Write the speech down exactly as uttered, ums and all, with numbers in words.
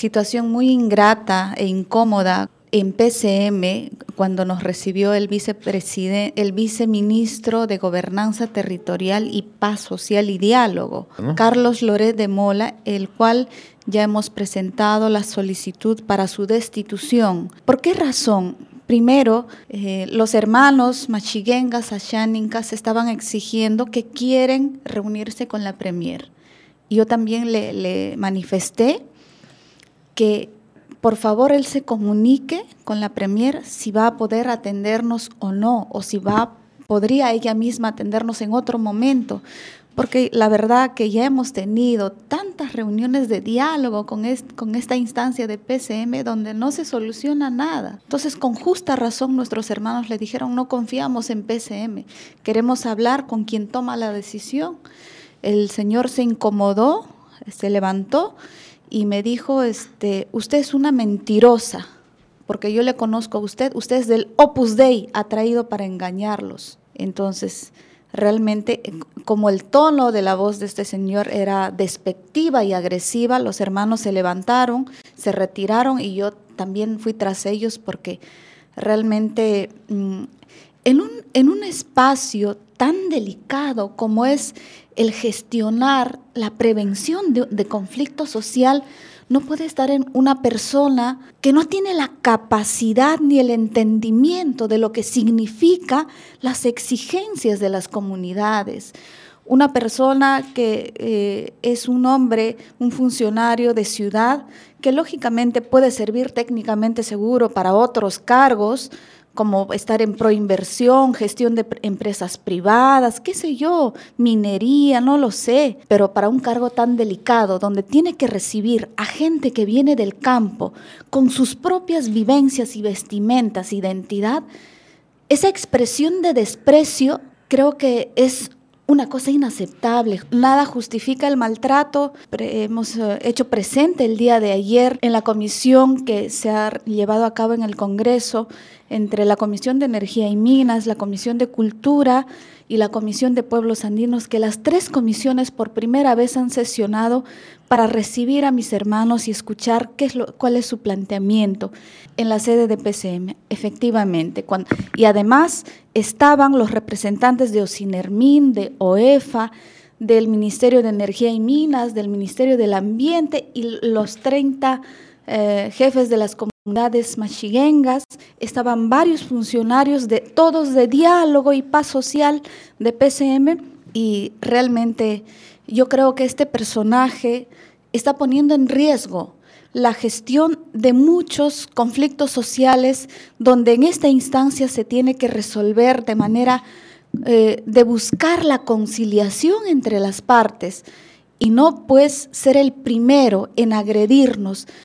situación muy ingrata e incómoda en P C M cuando nos recibió el vicepresidente, el viceministro de Gobernanza Territorial y Paz Social y Diálogo, ¿no? Carlos Loret de Mola, el cual ya hemos presentado la solicitud para su destitución. ¿Por qué razón? Primero, eh, los hermanos Machiguengas, Asháninkas estaban exigiendo que quieren reunirse con la Premier. Yo también le, le manifesté que por favor él se comunique con la Premier si va a poder atendernos o no, o si va, podría ella misma atendernos en otro momento, porque la verdad que ya hemos tenido tantas reuniones de diálogo con, est, con esta instancia de P C M donde no se soluciona nada. Entonces, con justa razón nuestros hermanos le dijeron, no confiamos en P C M, queremos hablar con quien toma la decisión. El señor se incomodó, se levantó y me dijo, este, usted es una mentirosa, porque yo le conozco a usted, usted es del Opus Dei, atraído para engañarlos. Entonces, realmente, como el tono de la voz de este señor era despectiva y agresiva, los hermanos se levantaron, se retiraron y yo también fui tras ellos porque realmente mmm, en un, en un espacio tan delicado como es el gestionar la prevención de, de conflicto social, no puede estar en una persona que no tiene la capacidad ni el entendimiento de lo que significa las exigencias de las comunidades. Una persona que eh, es un hombre, un funcionario de ciudad, que lógicamente puede servir técnicamente seguro para otros cargos, como estar en proinversión, gestión de empresas privadas, qué sé yo, minería, no lo sé, pero para un cargo tan delicado, donde tiene que recibir a gente que viene del campo, con sus propias vivencias y vestimentas, identidad, esa expresión de desprecio creo que es una cosa inaceptable. Nada justifica el maltrato. Hemos hecho presente el día de ayer en la comisión que se ha llevado a cabo en el Congreso entre la Comisión de Energía y Minas, la Comisión de Cultura y la Comisión de Pueblos Andinos, que las tres comisiones por primera vez han sesionado para recibir a mis hermanos y escuchar qué es lo, cuál es su planteamiento en la sede de P C M, efectivamente. Cuando, y además estaban los representantes de Ocinermin, de OEFA, del Ministerio de Energía y Minas, del Ministerio del Ambiente y los treinta eh, jefes de las comunidades machiguengas. Estaban varios funcionarios, de todos de diálogo y paz social de P C M, y realmente yo creo que este personaje está poniendo en riesgo la gestión de muchos conflictos sociales donde en esta instancia se tiene que resolver de manera eh, de buscar la conciliación entre las partes y no pues ser el primero en agredirnos